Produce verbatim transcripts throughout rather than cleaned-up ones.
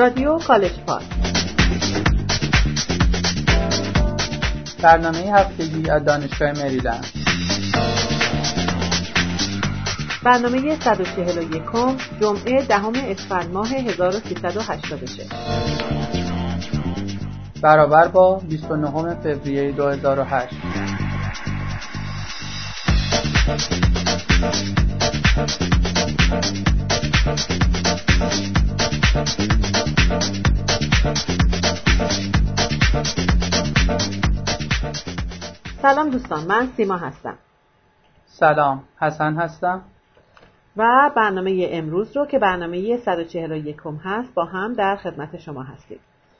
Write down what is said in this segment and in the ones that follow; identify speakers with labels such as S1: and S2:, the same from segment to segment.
S1: رادیو کالج پارک،
S2: برنامه هفتگی از دانشگاه مریلند.
S1: برنامه صد و چهل و یکم، جمعه دهم اسفند ماه هزار و سیصد و هشتاد و شش،
S2: برابر با بیست و نهم فوریه دو هزار و هشت.
S1: سلام دوستان، من سیما هستم.
S2: سلام، حسن هستم.
S1: و برنامه امروز رو که برنامه صد و چهل و یکم هست با هم در خدمت شما هستیم.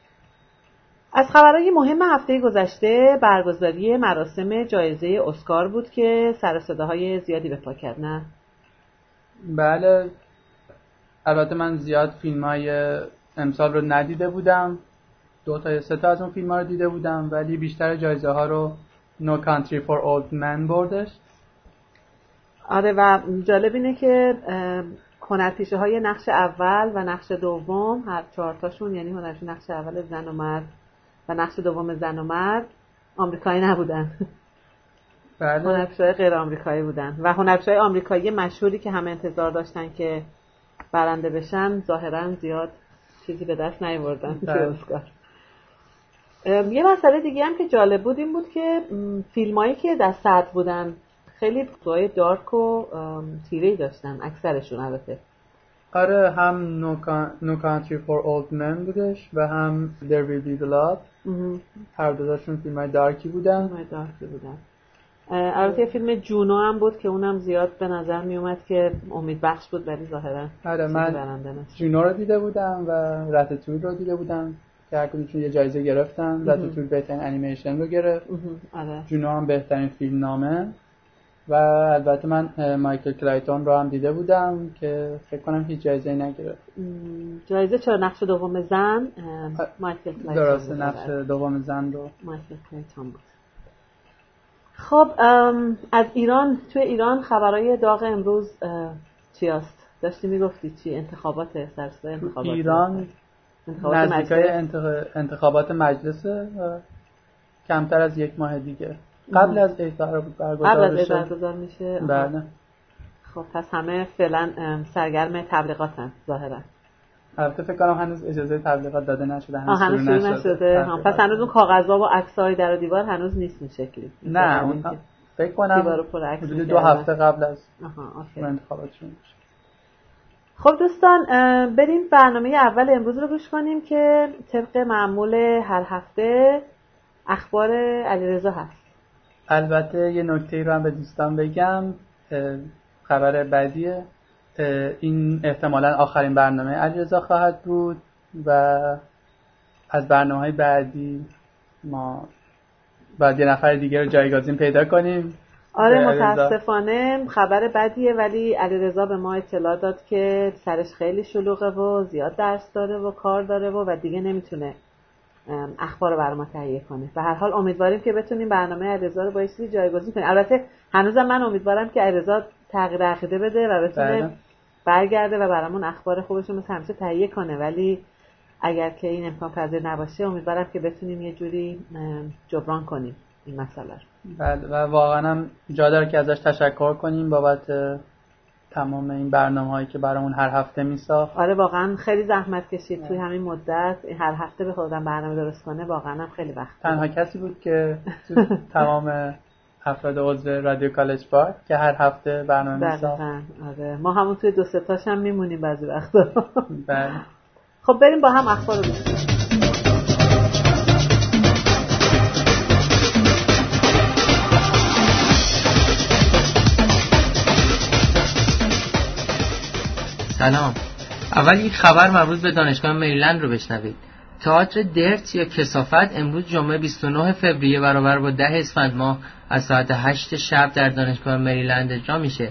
S1: از خبرهای مهم هفته گذشته برگزاری مراسم جایزه اسکار بود که سر و صداهای زیادی به پا کرد، نه؟
S2: بله، البته من زیاد فیلم‌های امسال رو ندیده بودم، دو تا یا سه تا از اون فیلم‌ها رو دیده بودم، ولی بیشتر جایزه ها رو No Country for Old Men بردش.
S1: آره، و جالب اینه که هنرپیشه های نقش اول و نقش دوم، هر چهار تاشون، یعنی هنرپیشه نقش اول زن و مرد و نقش دوم زن و مرد، آمریکایی نبودن.
S2: بله،
S1: هنرپیشه غیر آمریکایی بودن و هنرپیشه آمریکایی مشهوری که همه انتظار داشتن که برنده بشن ظاهرا زیاد چیزی به دست نیاوردن توی اسکار. یه مسئله دیگه هم که جالب بود این بود که فیلمایی که در صدر بودن خیلی توهای دارک و تیره‌ای داشتن، اکثرشون. البته
S2: آره، هم No Country for Old Men بودش و هم There Will Be Blood. هر دوتاشون فیلمای دارکی بودن.
S1: فیلمای دارکی بودن. البته فیلم جونو هم بود که اونم زیاد به نظر می اومد که امید بخش بود، ولی ظاهرا
S2: آره، من جونو رو دیده بودم و راتاتوی رو دیده بودم که هر کدومشون یه جایزه گرفتن. راتاتوی بهترین انیمیشن رو گرفت.
S1: آره.
S2: جونو هم بهترین فیلم نامه. و البته من مایکل کلایتون رو هم دیده بودم که فکر کنم هیچ جایزه نگرفت.
S1: جایزه چرا نقش دوم زن مایکل کلایتون.
S2: درست، نقش دوم زن رو
S1: مایکل کلایتون بود. خب از ایران، توی ایران خبرهای داغ امروز چی است؟ داشتی میگفتی چی؟ انتخابات سرسای انتخابات
S2: ایران نزدیکای انتخابات مجلسه و کمتر از یک ماه دیگه قبل از عید برگزار
S1: قبل از عید برگزار میشه.
S2: بله.
S1: خب پس همه فعلا سرگرم تبلیغاتن ظاهرا.
S2: البته فکر کنم هنوز اجازه تبلیغات داده نشده،
S1: هنوز شروع نشده, نشده. هم. پس هنوز اون کاغذها و عکسای در و دیوار هنوز نیست این شکلی.
S2: نه، اون فکر کنم حدود دو هفته قبل از انتخابات شروع میشه.
S1: خب دوستان، بریم برنامه اول امروز رو گوش کنیم که طبق معمول هر هفته اخبار علیرضا هست.
S2: البته یه نکته رو هم به دوستان بگم، خبر بعدیه، این احتمالاً آخرین برنامه علیرضا خواهد بود و از برنامه‌های بعدی ما باید یه نفر دیگه رو جایگزین پیدا کنیم.
S1: آره، متاسفانه خبر بدیه، ولی علیرضا به ما اطلاع داد که سرش خیلی شلوغه و زیاد درس داره و کار داره و, و دیگه نمیتونه اخبار رو برای ما تهیه کنه. به هر حال امیدواریم که بتونیم برنامه علیرضا رو با چیزی جایگزین کنیم. البته هنوزم من امیدوارم که علیرضا تغییر عقیده بده و بتونه بله. برگرده و برامون اخبار خوبش رو مثل همیشه تهیه کنه، ولی اگر که این امکان پذیر نباشه امیدوارم که بتونیم یه جوری جبران کنیم این مسئله رو.
S2: بله، و واقعا هم جا داره که ازش تشکر کنیم بابت تمام این برنامه‌هایی که برامون هر هفته میساخت.
S1: آره، واقعا خیلی زحمت کشید توی همین مدت، هر هفته به خودم برنامه درست کنه. واقعا هم خیلی وقت
S2: تنها کسی بود که تو تمام افراد عضو رادیو کالج پارک که هر هفته برنامه میساخت.
S1: آره، ما همون توی دو سه تاش هم میمونیم بعضی وقتا.
S2: بله.
S1: خب بریم با هم اخبار رو بشنویم.
S3: سلام. اول یک خبر مربوط به دانشگاه مریلند رو بشنوید. تئاتر درت یا کثافت امروز جمعه بیست و نه فوریه برابر با ده اسفند ماه از ساعت هشت شب در دانشگاه مریلند اجرا میشه.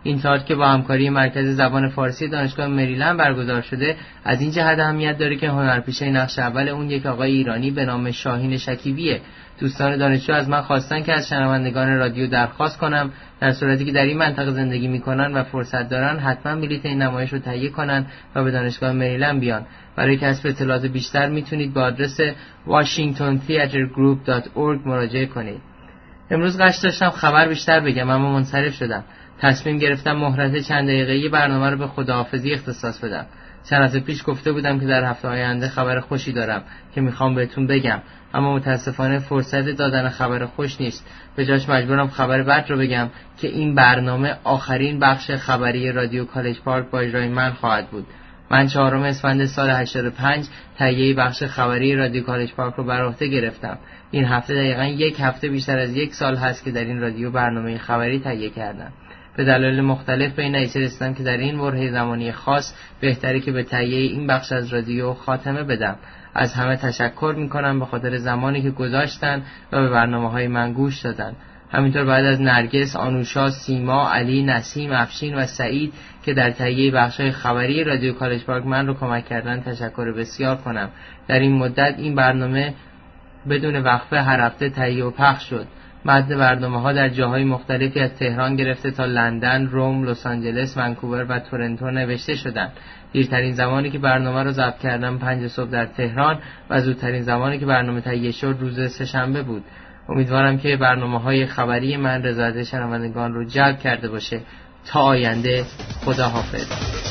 S3: این تئاتر که با همکاری مرکز زبان فارسی دانشگاه مریلند برگزار شده از این جهت اهمیت داره که هنرپیشه نقش اول اون یک آقای ایرانی به نام شاهین شکیبیه. دوستان دانشجو از من خواستن که از شنوندگان رادیو درخواست کنم در صورتی که در این منطقه زندگی میکنن و فرصت دارن حتما بلیط این نمایش رو تهیه کنن و به دانشگاه مریلند بیان. برای کسب اطلاعات بیشتر میتونید با آدرس واشینگتن تئاتر گروپ دات اورگ مراجعه کنید. امروز قصد داشتم خبر بیشتر بگم اما منصرف شدم. تصمیم گرفتم مهلت چند دقیقه‌ای برنامه رو به خداحافظی اختصاص بدم. چند هفته پیش گفته بودم که در هفته آینده خبر خوشی دارم که میخوام بهتون بگم، اما متاسفانه فرصت دادن خبر خوش نیست. به جاش مجبورم خبر بد رو بگم که این برنامه آخرین بخش خبری رادیو کالج پارک با اجرای من خواهد بود. من چهارم اسفند سال هشتاد و پنج تهیه بخش خبری رادیو کالج پارک رو بر عهده گرفتم. این هفته دقیقاً یک هفته بیشتر از یک سال هست که در این رادیو برنامه خبری تهیه کردم. به دلایل مختلف به این نتیجه رسیدم که در این برهه زمانی خاص بهتره که به تهیه این بخش از رادیو خاتمه بدم. از همه تشکر میکنم به خاطر زمانی که گذاشتن و به برنامه‌های من گوش دادن. همینطور بعد از نرگس، آنوشا، سیما، علی، نسیم، افشین و سعید که در تهیه بخش‌های خبری رادیو کالج پارک من رو کمک کردن تشکر بسیار کنم. در این مدت این برنامه بدون وقفه هر هفته تهیه و پخش شد. متن برنامه‌ها در جاهای مختلفی از تهران گرفته تا لندن، روم، لس آنجلس، ونکوور و تورنتو نوشته شدند. دیرترین زمانی که برنامه رو ضبط کردم پنج صبح در تهران و زودترین زمانی که برنامه تهیه شد روز سه‌شنبه بود. امیدوارم که برنامه‌های خبری من رضایت شنوندگان رو جلب کرده باشه. تا آینده، خدا حافظ.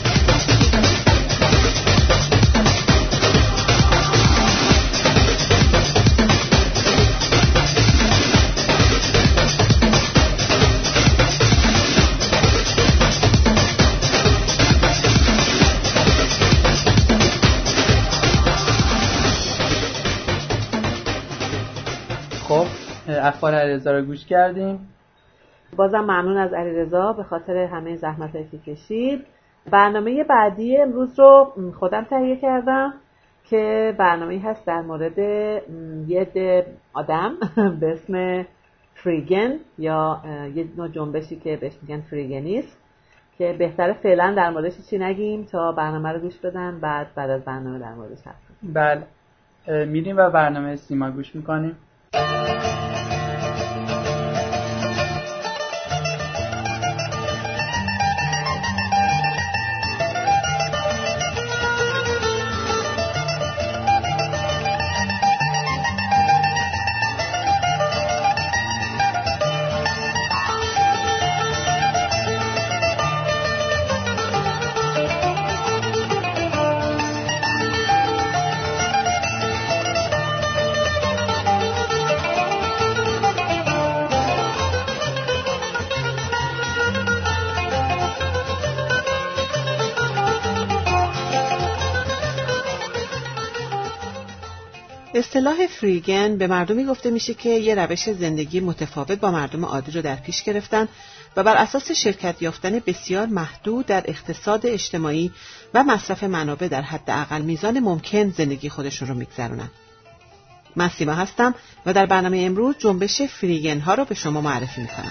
S2: اخبار علیرضا رو گوش کردیم.
S1: بازم ممنون از علیرضا به خاطر همه زحمتایی که کشید. برنامه بعدی امروز رو خودم تهیه کردم که برنامه‌ای هست در مورد یه عده آدم به اسم فریگن یا یه نوع جنبشی که بهش میگن فریگنیسم که بهتره فعلا در موردش چی نگیم تا برنامه رو گوش بدن، بعد بعد از برنامه در موردش حرف بزنیم.
S2: بله، میریم و برنامه سیما گوش میکنیم.
S1: اصطلاح فریگن به مردمی گفته میشه که یه روش زندگی متفاوت با مردم عادی رو در پیش گرفتن و بر اساس شرکت یافتن بسیار محدود در اقتصاد اجتماعی و مصرف منابع در حداقل میزان ممکن زندگی خودشون رو میگذرونن. من سیما هستم و در برنامه امروز جنبش فریگن ها رو به شما معرفی میکنم.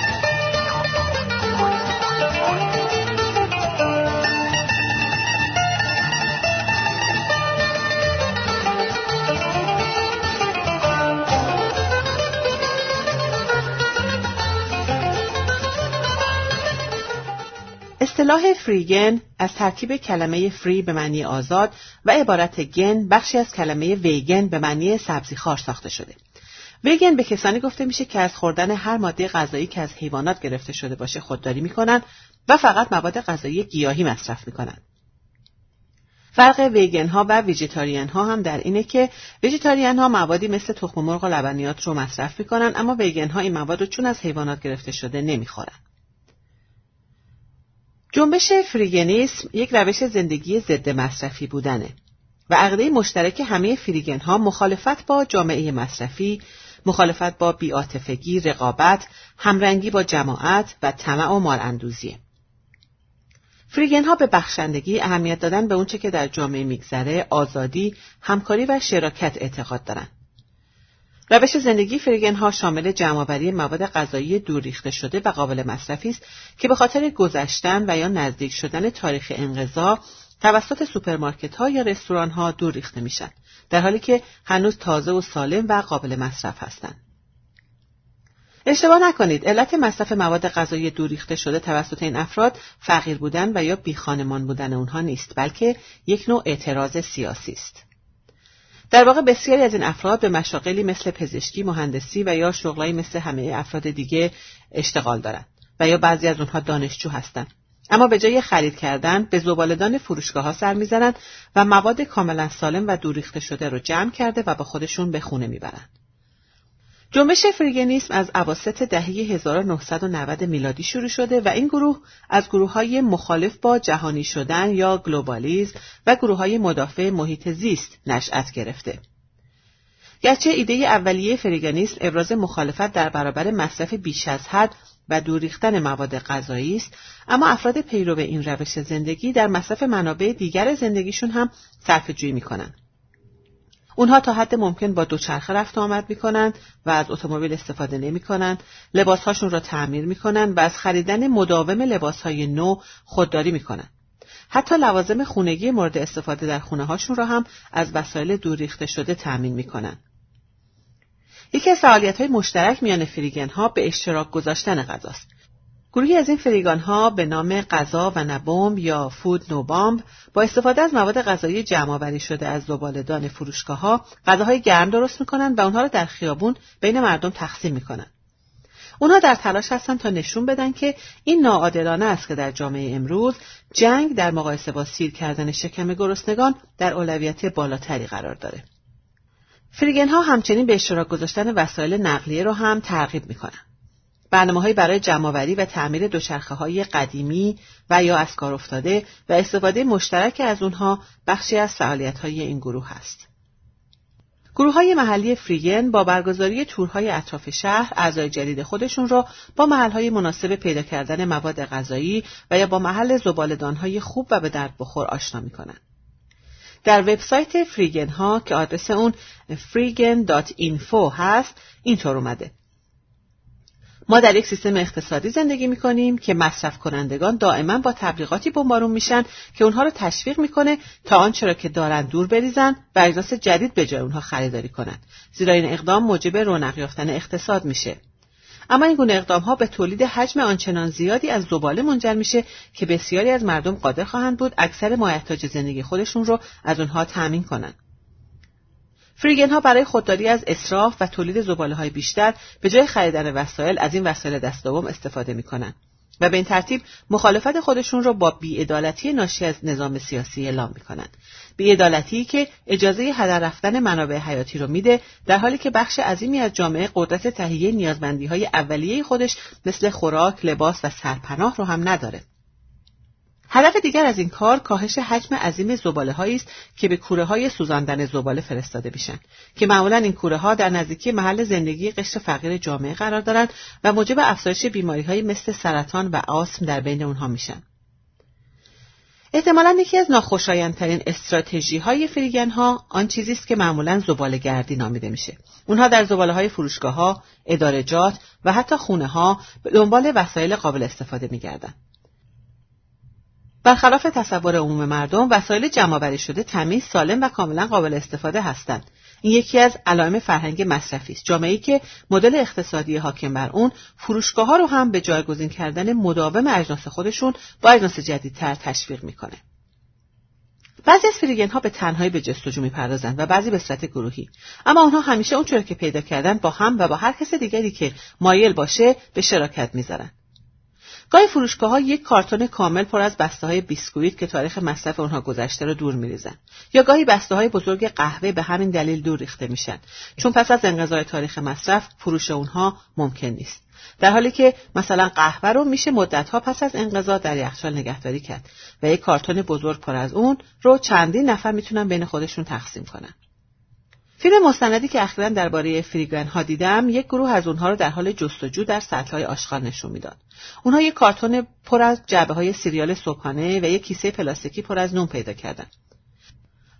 S1: اصطلاح فریگن از ترکیب کلمه فری به معنی آزاد و عبارت گن بخشی از کلمه ویگن به معنی سبزیخوار ساخته شده. ویگن به کسانی گفته میشه که از خوردن هر ماده غذایی که از حیوانات گرفته شده باشه خودداری میکنن و فقط مواد غذایی گیاهی مصرف میکنن. فرق ویگن ها و ویژیتاریان ها هم در اینه که ویژیتاریان ها موادی مثل تخم مرغ و لبنیات رو مصرف میکنن، اما ویگن ها این مواد رو چون از حیوانات گرفته شده نمیخورن. جنبش فریگنیسم یک روش زندگی ضد مصرفی بودنه و عقیده مشترک همه فریگن ها مخالفت با جامعه مصرفی، مخالفت با بی‌عاطفگی، رقابت، همرنگی با جماعت و طمع و مالاندوزیه. فریگن ها به بخشندگی، اهمیت دادن به اونچه که در جامعه میگذره، آزادی، همکاری و شراکت اعتقاد دارن. روش زندگی فریگن ها شامل جمع‌آوری مواد غذایی دور ریخته شده و قابل مصرفی است که به خاطر گذشتن و یا نزدیک شدن تاریخ انقضا توسط سوپرمارکت ها یا رستوران ها دور ریخته میشن، در حالی که هنوز تازه و سالم و قابل مصرف هستند. اشتباه نکنید، علت مصرف مواد غذایی دور ریخته شده توسط این افراد فقیر بودن و یا بیخانمان بودن اونها نیست، بلکه یک نوع اعتراض سیاسی است. در واقع بسیاری از این افراد به مشاغلی مثل پزشکی، مهندسی و یا شغلایی مثل همه افراد دیگه اشتغال دارند و یا بعضی از اونها دانشجو هستند. اما به جای خرید کردن به زباله‌دان فروشگاه‌ها سر می‌زنند و مواد کاملا سالم و دور ریخته شده رو جمع کرده و با خودشون به خونه میبرند. جنبش فریگنیسم از اواسط دهه هزار و نهصد و نود میلادی شروع شده و این گروه از گروه‌های مخالف با جهانی شدن یا گلوبالیسم و گروه‌های مدافع محیط زیست نشأت گرفته. گرچه ایده اولیه فریگنیسم ابراز مخالفت در برابر مصرف بیش از حد و دور ریختن مواد غذایی است، اما افراد پیرو این روش زندگی در مصرف منابع دیگر زندگیشون هم صرفه‌جویی می‌کنند. اونها تا حد ممکن با دوچرخه رفت و آمد می‌کنند و از اتومبیل استفاده نمی‌کنند، لباس‌هاشون را تعمیر می‌کنند و از خریدن مداوم لباس‌های نو خودداری می‌کنند. حتی لوازم خانگی مورد استفاده در خونه‌هاشون را هم از وسایل دور ریخته شده تأمین می‌کنند. یکی از فعالیت‌های مشترک میان فریگن‌ها به اشتراک گذاشتن غذاست. گروهی از این فریگان‌ها به نام غذا و نه بمب یا فود نو بامب با استفاده از مواد غذایی جمع‌آوری شده از زباله‌دان فروشگاه‌ها غذاهای گرم درست می‌کنند و اونها را در خیابون بین مردم تقسیم می‌کنند. اونها در تلاش هستند تا نشون بدن که این ناعادلانه است که در جامعه امروز جنگ در مقایسه با سیر کردن شکم گرسنگان در اولویت بالاتری قرار داره. فریگن‌ها همچنین به اشتراک گذاشتن وسایل نقلیه را هم ترغیب می‌کنند. برنامه‌هایی برای جمع‌آوری و تعمیر دوچرخه‌های قدیمی و یا از کار افتاده و استفاده مشترک از اونها بخشی از فعالیت‌های این گروه است. گروه‌های محلی فریگن با برگزاری تورهای اطراف شهر اعضای جدید خودشون را با محل‌های مناسب پیدا کردن مواد غذایی و یا با محل زباله‌دان‌های خوب و به درد بخور آشنا می‌کنند. در وبسایت فریگن ها که آدرس اون فریگن دات اینفو هست اینطور اومده: ما در یک سیستم اقتصادی زندگی می‌کنیم که مصرف کنندگان دائما با تبلیغاتی بمبارون میشن که اونها رو تشویق میکنه تا آنچه را که دارن دور بریزن و اجناس جدید به جای اونها خریداری کنن، زیرا این اقدام موجب رونق یافتن اقتصاد میشه. اما این گونه اقدام‌ها به تولید حجم آنچنان زیادی از زباله منجر میشه که بسیاری از مردم قادر خواهند بود اکثر مایحتاج زندگی خودشون رو از اونها تامین کنن. فریگن ها برای خودداری از اسراف و تولید زباله‌های بیشتر به جای خریدن وسایل از این وسایل دست دوم استفاده می‌کنند و به این ترتیب مخالفت خودشون را با بی‌عدالتی ناشی از نظام سیاسی اعلام می‌کنند. بی‌عدالتی که اجازه هدر رفتن منابع حیاتی رو میده، در حالی که بخش عظیمی از جامعه قدرت تهیه نیازمندی‌های اولیه خودش مثل خوراک، لباس و سرپناه رو هم نداره. هدف دیگر از این کار کاهش حجم عظیم زباله‌هایی است که به کوره‌های سوزاندن زباله فرستاده میشن که معمولاً این کوره‌ها در نزدیکی محل زندگی قشر فقیر جامعه قرار دارند و موجب افزایش بیماری‌های مثل سرطان و آسم در بین اونها میشن. احتمالاً یکی از ناخوشایندترین استراتژی‌های فریگن‌ها آن چیزی است که معمولاً زباله‌گردی نامیده میشه. اونها در زباله‌های فروشگاه‌ها، ادارجات و حتی خونه‌ها به دنبال وسایل قابل استفاده می‌گردند. برخلاف تصور عموم مردم، وسایل جمع‌آوری شده تمیز، سالم و کاملا قابل استفاده هستند. این یکی از علائم فرهنگ مصرفی است. جامعه‌ای که مدل اقتصادی حاکم بر اون فروشگاه‌ها رو هم به جایگزین کردن مداوم اجناس خودشون با اجناس جدیدتر تشویق میکنه. بعضی از فریگن‌ها به تنهایی به جستجو می‌پردازند و بعضی به صورت گروهی، اما آنها همیشه اونچه که پیدا کردن با هم و با هر کس دیگری که مایل باشه به شراکت می‌ذارن. گاهی فروشگاه‌ها یک کارتون کامل پر از بسته‌های بیسکویت که تاریخ مصرف اونها گذشته رو دور می‌ریزن، یا گاهی بسته‌های بزرگ قهوه به همین دلیل دور ریخته میشن، چون پس از انقضای تاریخ مصرف فروش اونها ممکن نیست. در حالی که مثلا قهوه رو میشه مدت‌ها پس از انقضا در یخچال نگهداری کرد و یک کارتون بزرگ پر از اون رو چندین نفر میتونن بین خودشون تقسیم کنن. فیلم مستندی که اخیراً درباره فریگن‌ها دیدم، یک گروه از اونها رو در حال جستجو در سطل‌های آشغال نشون میداد. اونها یک کارتون پر از جعبه‌های سیریال صبحانه و یک کیسه پلاستیکی پر از نون پیدا کردن.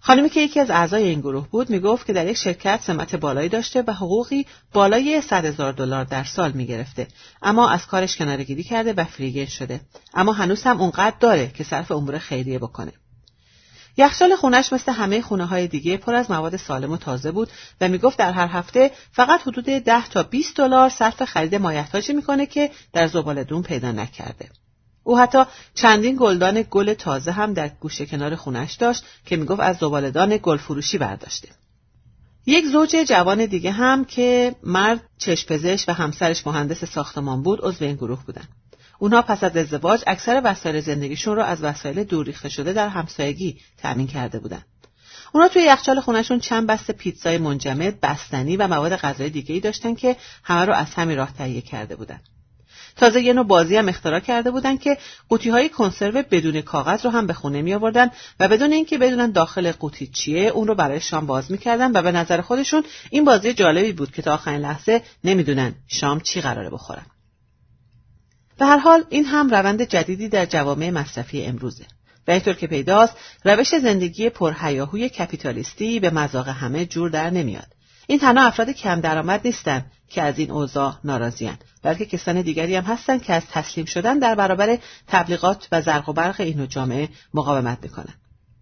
S1: خانمی که یکی از اعضای این گروه بود میگفت که در یک شرکت سمت بالایی داشته و حقوقی بالای صد هزار دلار در سال میگرفته، اما از کارش کناره‌گیری کرده و فریگن شده، اما هنوز هم اونقدر داره که صرف امور خیریه بکنه. یخچال خونش مثل همه خونه‌های دیگه پر از مواد سالم و تازه بود و میگفت در هر هفته فقط حدود ده تا بیست دلار صرف خرید مایحتاجی میکنه که در زباله‌دون پیدا نکرده. او حتی چندین گلدان گل تازه هم در گوشه کنار خونش داشت که میگفت از زباله‌دان گل فروشی برداشته. یک زوج جوان دیگه هم که مرد چشم‌پزشک و همسرش مهندس ساختمان بود عضو این گروه بودن. اونها پس از ازدواج اکثر وسایل زندگیشون رو از وسایل دور ریخته شده در همسایگی تأمین کرده بودن. اونها توی یخچال خونه‌شون چند بسته پیتزای منجمد، بستنی و مواد غذایی دیگه‌ای داشتن که همه رو از همین راه تهیه کرده بودن. تازه یه نوع بازی هم اختراع کرده بودن که قوطی‌های کنسرو بدون کاغذ رو هم به خونه می آوردن و بدون اینکه بدونن داخل قوطی چیه اون رو برای شام باز می‌کردن و به نظر خودشون این بازی جالبی بود که تا آخرین لحظه نمیدونن شام چی قراره بخورن. به هر حال این هم روند جدیدی در جوامع مصرفی امروزه و اینطور که پیداست روش زندگی پرهیاهوی کپیتالیستی به مذاق همه جور در نمیاد. این تنها افراد کم درآمد نیستن که از این اوضاع ناراضی‌اند، بلکه کسان دیگری هم هستن که از تسلیم شدن در برابر تبلیغات و زرق و برق این نوع جامعه مقاومت میکنن.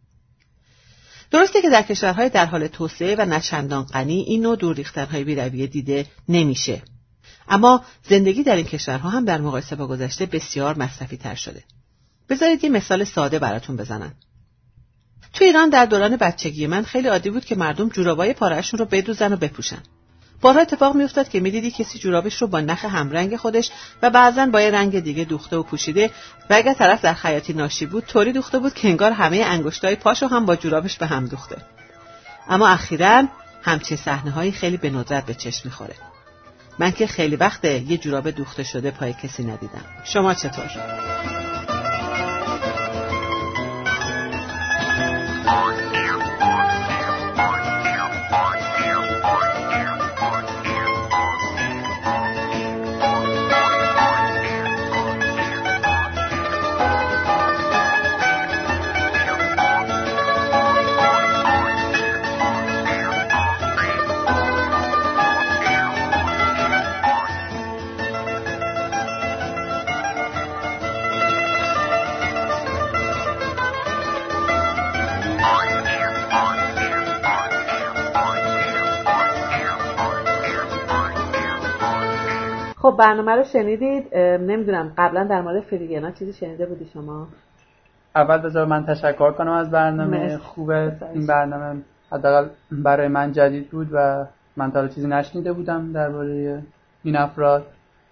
S1: درسته که در کشورهای در حال توسعه و نچندان غنی این نوع دور ریختن‌های بی‌رویه دیده نمیشه، اما زندگی در این کشورها هم در مقایسه با گذشته بسیار مصرفی تر شده. بذارید یه مثال ساده براتون بزنم. تو ایران در دوران بچگی من خیلی عادی بود که مردم جورابای پاره‌شون رو بدوزن و بپوشن. بارها اتفاق میافتاد که میدیدی کسی جورابش رو با نخ همرنگ خودش و بعضاً با یه رنگ دیگه دوخته و پوشیده و اگر طرف در خیاطی ناشی بود طوری دوخته بود که انگار همه انگشتای پاشو هم با جورابش به هم دوخته. اما اخیراً همچین صحنه‌هایی خیلی به ندرت به چشم می‌خوره. من که خیلی وقته یه جوراب دوخته شده پای کسی ندیدم. شما چطور؟ خب برنامه رو شنیدید. نمیدونم قبلا در مورد فریگنا چیزی شنیده بودی شما؟
S2: اول بذار من تشکر کنم از برنامه خوبه. این برنامه حداقل برای من جدید بود و من تا چیزی نشنیده بودم درباره این افراد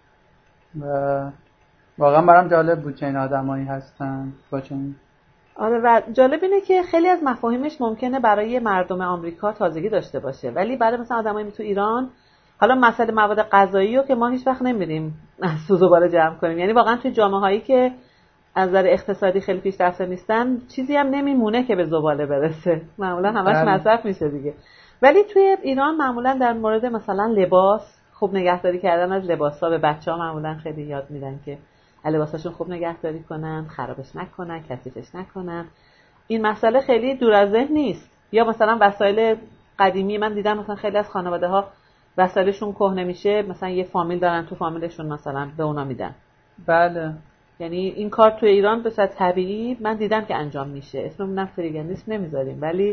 S2: و واقعا برام جالب بود که این آدمایی هستن با چون
S1: آره و جالب اینه که خیلی از مفاهیمش ممکنه برای مردم آمریکا تازگی داشته باشه ولی برای مثلا آدمایی تو ایران، حالا مسئله مواد غذایی رو که ما هیچ وقت نمیریم از زباله جمع کنیم، یعنی واقعا توی جامعه هایی که از نظر اقتصادی خیلی پیشرفته نیستن چیزی هم نمیمونه که به زباله برسه، معمولا همش مصرف میشه دیگه. ولی توی ایران معمولا در مورد مثلا لباس خوب نگهداری کردن از لباسا به بچه‌ها معمولا خیلی یاد میدن که لباساشون خوب نگهداری کنن، خرابش نکنن، کثیفش نکنن. این مسئله خیلی دور از ذهن نیست. یا مثلا وسایل قدیمی من دیدم مثلا خیلی از خانواده‌ها وسایلشون کهنه میشه، مثلا یه فامیل دارن تو فامیلشون مثلا به اونا میدن.
S2: بله.
S1: یعنی این کار تو ایران به صورت طبیعی من دیدم که انجام میشه. اسممون فریگنیسم نمیذاریم ولی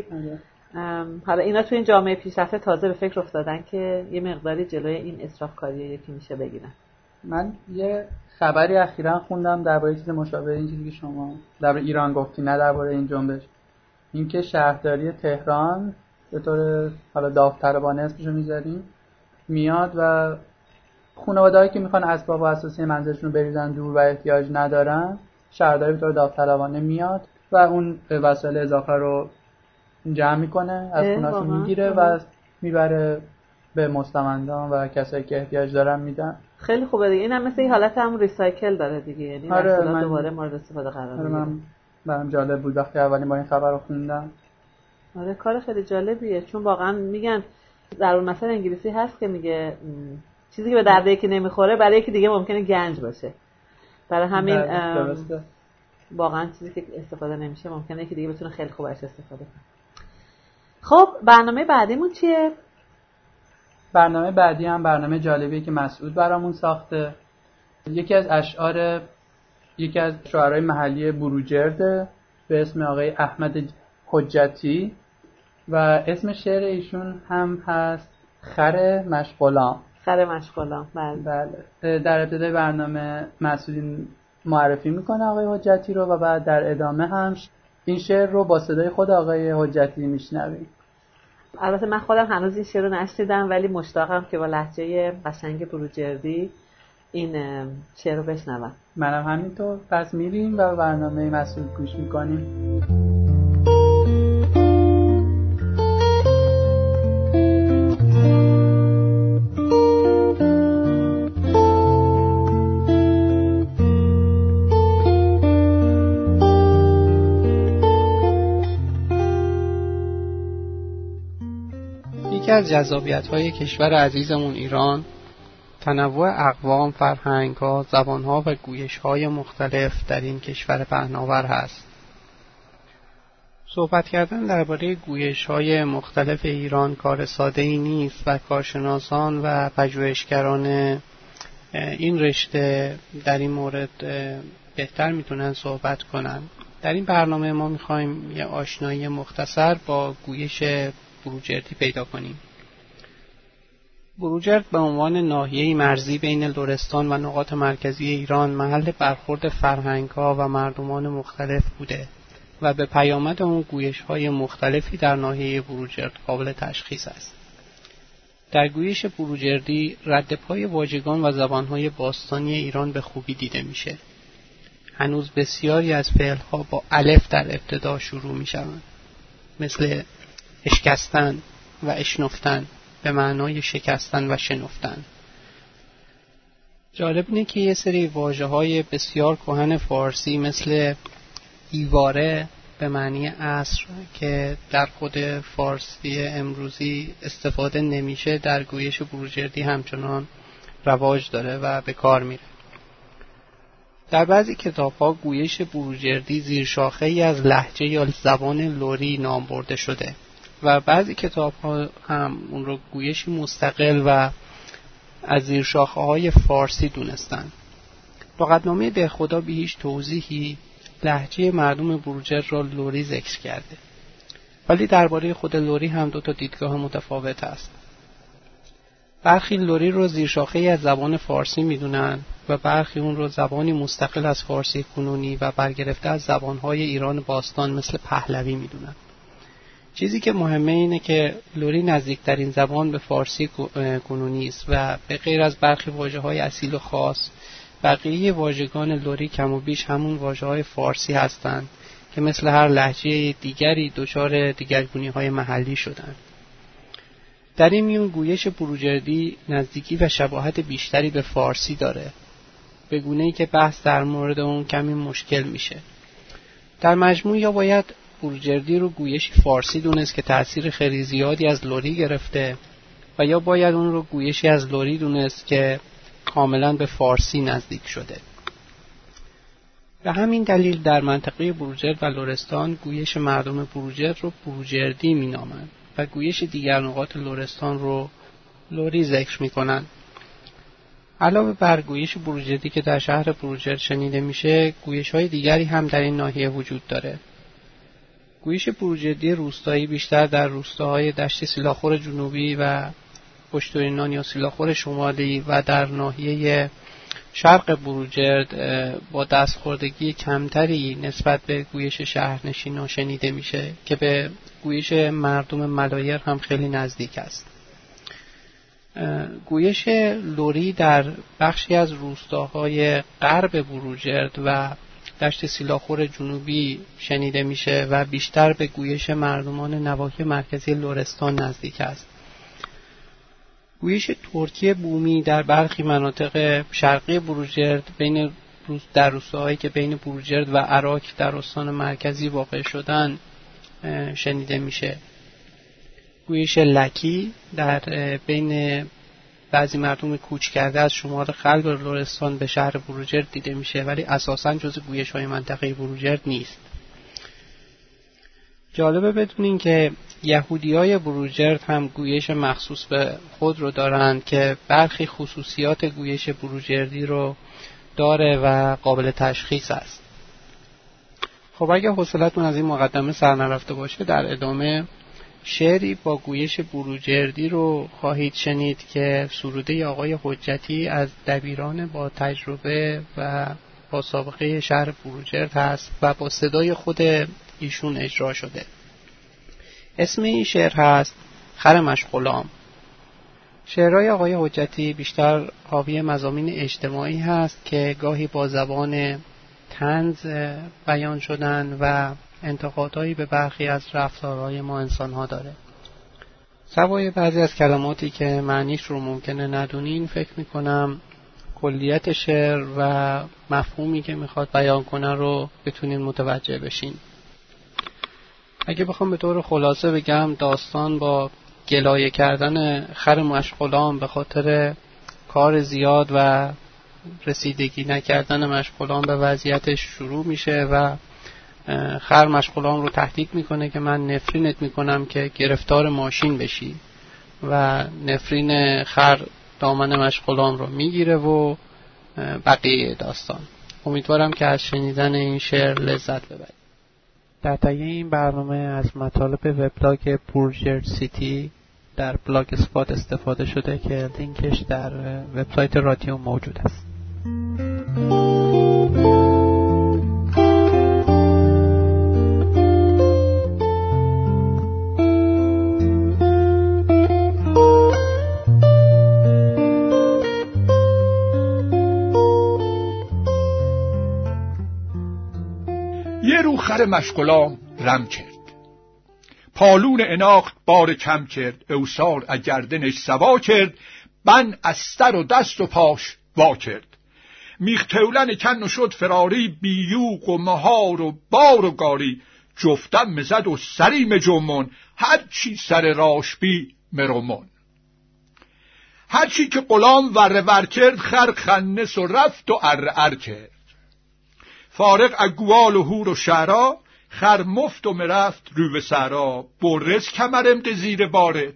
S1: حالا اینا تو این جامعه پیشرفته تازه به فکر افتادن که یه مقداری جلوی این اسرافکاری یکی میشه بگیرن.
S2: من یه خبری اخیراً خوندم درباره چیز مشابه این چیزی که شما درباره ایران گفتی، نه درباره این جنبش، اینکه شهرداری تهران به طور حالا داوطلبانه اسمشو میذاریم میاد و خانواده‌هایی که میخوان اسباب اساسی منزلشون رو بریزن دور و احتیاج ندارن، شهرداری به طور داوطلبانه میاد و اون وسایل اضافه رو جمع میکنه، از خونه‌شون میگیره و میبره به مستمندان و کسایی که احتیاج دارن میدن.
S1: خیلی خوبه دیگه. اینم مثل این حالت هم ریسایکل داره دیگه، یعنی
S2: آره
S1: محصولات دوباره مورد استفاده قرار میگیره.
S2: آره من برام جالب بود وقتی اولین بار این خبر رو خوندم.
S1: آره کار خیلی جالبیه، چون واقعا میگن در اون مثل انگلیسی هست که میگه چیزی که به درد یکی نمیخوره برای یکی دیگه ممکنه گنج باشه. برای همین واقعا چیزی که استفاده نمیشه ممکنه یکی دیگه بتونه خیلی خوب ازش استفاده کنه. خب برنامه بعدیمون چیه؟
S2: برنامه بعدی هم برنامه جالبیه که مسعود برامون ساخته. یکی از اشعار یکی از شاعرای محلی بروجرد به اسم آقای احمد حجتی و اسم شعر ایشون هم هست خر مشغولام.
S1: خر مشغولام بله.
S2: بله. در ابتدای برنامه مسعود معرفی میکنه آقای حجتی رو و بعد در ادامه هم این شعر رو با صدای خود آقای حجتی میشنویم.
S1: البته من خودم هنوز این شعر رو نشنیدم ولی مشتاقم که با لهجه قشنگ بروجردی این شعر رو بشنوم.
S2: منم همینطور. پس میریم و برنامه مسعود گوش میکنیم.
S4: یکی از جذابیت‌های کشور عزیزمون ایران تنوع اقوام، فرهنگ‌ها، زبان‌ها و گویش‌های مختلف در این کشور پهناور هست. صحبت کردن درباره گویش‌های مختلف ایران کار ساده‌ای نیست و کارشناسان و پژوهشگران این رشته در این مورد بهتر میتونن صحبت کنن. در این برنامه ما می‌خوایم یه آشنایی مختصر با گویش بروجردی پیدا کنیم. بروجرد به عنوان ناحیه‌ای مرزی بین لرستان و نقاط مرکزی ایران محل برخورد فرهنگ‌ها و مردمان مختلف بوده و به پیامد اون گویش‌های مختلفی در ناحیه بروجرد قابل تشخیص است. در گویش بروجردی ردپای واژگان و زبان‌های باستانی ایران به خوبی دیده میشه. هنوز بسیاری از فعل‌ها با الف در ابتدا شروع میشوند، مثل اشکستن و اشنفتن به معنای شکستن و شنفتن. جالب اینه که یه سری واژه‌های بسیار کهن فارسی مثل ایواره به معنی عصر که در خود فارسی امروزی استفاده نمیشه در گویش بروجردی همچنان رواج داره و به کار میره. در بعضی کتاب‌ها گویش بروجردی زیر شاخه‌ای از لهجه یا زبان لری نام برده شده و بعضی کتاب‌ها هم اون رو گویشی مستقل و از زیر شاخه‌های فارسی دونستن. لغتنامه دهخدا به هیچ توضیحی لهجه مردم بروجرد را لری ذکر کرده، ولی درباره خود لری هم دو تا دیدگاه متفاوت است. برخی لری رو زیر شاخه‌ای از زبان فارسی میدونن و برخی اون رو زبانی مستقل از فارسی کنونی و برگرفته از زبان‌های ایران باستان مثل پهلوی میدونن. چیزی که مهمه اینه که لری نزدیکترین زبان به فارسی کنونی است و به غیر از برخی واژه‌های اصیل و خاص، بقیه واژگان لری کم و بیش همون واژه‌های فارسی هستند که مثل هر لهجه دیگری دچار دیگرگونی‌های محلی شدند. در این میون گویش بروجردی نزدیکی و شباهت بیشتری به فارسی داره، به گونه‌ای که بحث در مورد اون کمی مشکل میشه. در مجموع یا باید بروجردی رو گویشی فارسی دونست که تأثیر خیلی زیادی از لری گرفته و یا باید اون رو گویشی از لری دونست که کاملا به فارسی نزدیک شده. به همین دلیل در منطقه بروجرد و لرستان گویش مردم بروجرد رو بروجردی مینامند و گویش دیگر نقاط لرستان رو لری ذکر میکنن. علاوه بر گویش بروجردی که در شهر بروجرد شنیده میشه، گویش های دیگری هم در این ناحیه وجود داره. گویش بروجردی روستایی بیشتر در روستاهای دشت سیلاخور جنوبی و پشتورینان یا سیلاخور شمالی و در ناحیه شرق بروجرد با دستخوردگی کمتری نسبت به گویش شهرنشینان شنیده میشه که به گویش مردم ملایر هم خیلی نزدیک است. گویش لری در بخشی از روستاهای غرب بروجرد و دشت سیلاخور جنوبی شنیده میشه و بیشتر به گویش مردمان نواحی مرکزی لرستان نزدیک است. گویش ترکی بومی در برخی مناطق شرقی بروجرد بین روز در روستاهایی که بین بروجرد و عراق در استان مرکزی واقع شدن شنیده میشه. گویش لکی در بین بعضی مردم کوچ کرده از شمال قلب لرستان به شهر بروجرد دیده میشه، ولی اساساً جزء گویش های منطقه بروجرد نیست. جالبه بدونین که یهودیای بروجرد هم گویش مخصوص به خود رو دارند که برخی خصوصیات گویش بروجردی رو داره و قابل تشخیص است. خب اگه حوصلتون از این مقدمه سر نرفته باشه، در ادامه شعری با گویش بروجردی رو خواهید شنید که سروده آقای حجتی از دبیران با تجربه و با سابقه شهر بروجرد هست و با صدای خود ایشون اجرا شده. اسم این شعر هست خر مشغولام. شعرهای آقای حجتی بیشتر حاوی مضامین اجتماعی هست که گاهی با زبان طنز بیان شدن و انتقادهایی به برخی از رفتارهای ما انسانها داره. سوای بعضی از کلماتی که معنیش رو ممکنه ندونین، فکر میکنم کلیت شعر و مفهومی که میخواد بیان کنه رو بتونین متوجه بشین. اگه بخوام به طور خلاصه بگم، داستان با گلایه کردن خر مشغولام به خاطر کار زیاد و رسیدگی نکردن مشغولام به وضعیتش شروع میشه و خر مشغولام رو تهدید میکنه که من نفرینت میکنم که گرفتار ماشین بشی و نفرین خر دامن مشغولام رو میگیره و بقیه داستان. امیدوارم که از شنیدن این شعر لذت ببرید. در طی این برنامه از مطالب وبلاگ بروجرد سیتی در بلاگ اسپات استفاده شده که لینکش در وبسایت رادیو موجود است.
S5: یه رو خر مشغولام رم کرد، پالون اناخت بار کم کرد، اوسار اگردنش سوا کرد، بن از سر و دست و پاش وا کرد. میختولن کن و شد فراری، بیوق و مهار و بار و گاری، جفتم مزد و سریم جمون، هرچی سر راش بی مرمون. هرچی که غلام ور ور کرد، خر خنس و رفت و ار ار کرد. فارغ اگوال و هور و شعرا، خر مفت و مرفت رو به سرا. برز کمرم ده زیر بارت،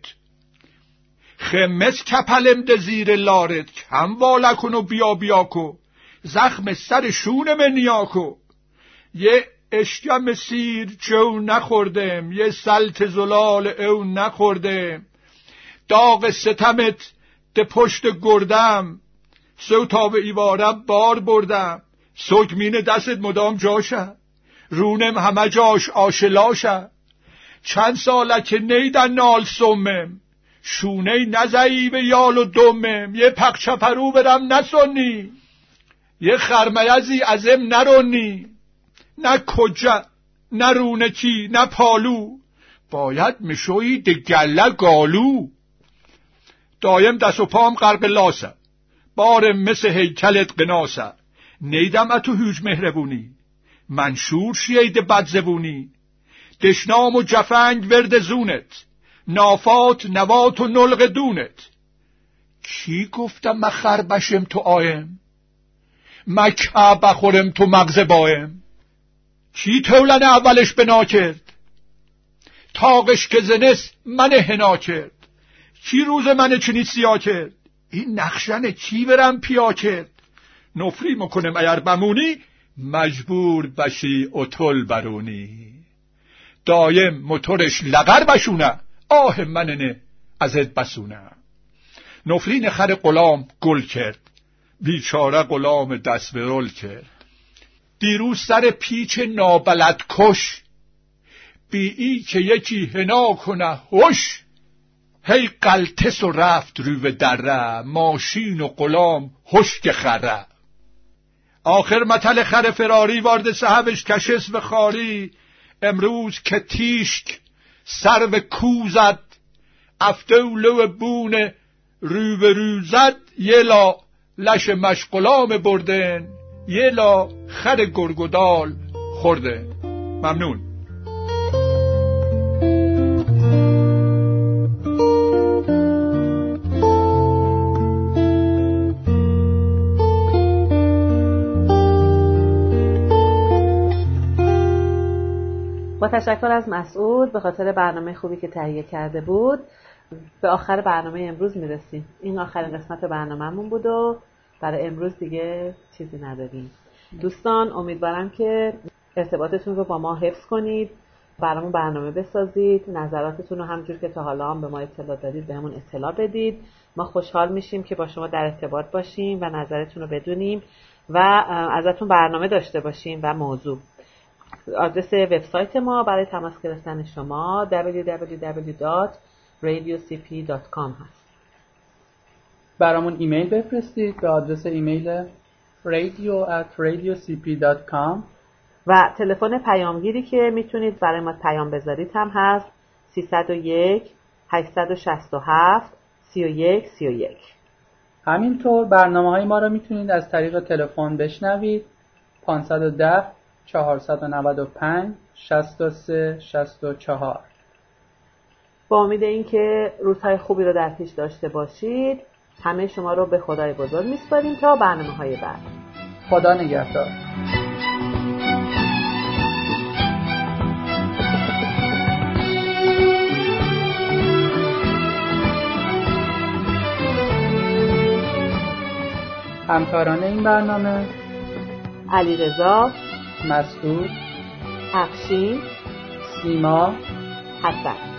S5: خمس کپلم ده زیر لارت. کم والکن و بیا بیا کو، زخم سر شونم نیاکو. یه اشکم سیر جو نخوردم، یه سلت زلال او نخوردم. داغ ستمت ده پشت گردم، سو تا به ایوارم بار بردم. سگمین دستت مدام جاشه، رونم همه جاش آشلاشه. چند ساله که نیدن نال سمم، شونه نزعی به یال و دمم. یه پخچه پرو برم نسونی، یه خرمیزی ازم نرونی. نه کجه نه رونکی نه پالو، باید مشوی ده گله گالو. دایم دست و پام غرق لاسه، بارم مثل هیکلت قناسه. نیدم اتو هوج مهربونی، منشور شیعید بدزبونی. دشنام و جفنگ ورد زونت، نافات نوات و نلغ دونت. کی گفتم مخر بشم تو آیم، مکه بخورم تو مغز بایم. کی تولن اولش بنا کرد، تاقش که زنس من هنا کرد. کی روز من چنی سیا کرد، این نخشن کی برم پیا کرد. نفری مکنم اگر بمونی، مجبور بشی اتل برونی. دایم موتورش لغر بشونه، آه مننه ازت بسونه. نفرین خر غلام گل کرد، بیچاره غلام دست به رول کرد. دیروز سر پیچ نابلد کش، بی ای که یکی هنا کنه هوش. هی قلتس و رفت رو به دره، ماشین و غلام هشک خره. آخر متل خر فراری وارد صحبش کشس و خاری. امروز که تیشک سر به کوزد، افتولو بونه رو به رو زد. یه لا لش مشغولام بردن، یه لا خر گرگدال خوردن. ممنون.
S1: با تشکر از مسعود به خاطر برنامه خوبی که تهیه کرده بود. به آخر برنامه امروز میرسیم. این آخرین قسمت برنامه‌مون بود و برای امروز دیگه چیزی نداریم. دوستان امیدوارم که ارتباطتون رو با ما حفظ کنید، برامون برنامه بسازید، نظراتتون رو همونجور که تا حالا هم به ما اطلاع دادید بهمون اطلاع بدید. ما خوشحال میشیم که با شما در ارتباط باشیم و نظرتون رو بدونیم و ازتون برنامه داشته باشیم و موضوع. آدرس وبسایت ما برای تماس گرفتن شما دبلیو دبلیو دبلیو دات رادیو سی پی دات کام هست.
S2: برامون ایمیل بفرستید به آدرس ایمیل radio at radiocp dot com
S1: و تلفن پیامگیری که میتونید برای ما پیام بذارید هم هست سیصد و یک هشتصد و شصت و هفت سی و یک سی و یک.
S2: همینطور برنامه‌های ما رو میتونید از طریق تلفن بشنوید پانصد و ده چهارصد و نود و پنج شصت و سه شصت و چهار.
S1: با امید اینکه روزهای خوبی رو در پیش داشته باشید، همه شما رو به خدای بزرگ میسپاریم تا برنامه‌های بعد.
S2: خدا نگهدار. همکاران این برنامه
S1: علیرضا،
S2: مسعود،
S1: افشین،
S2: سیما،
S1: حسن.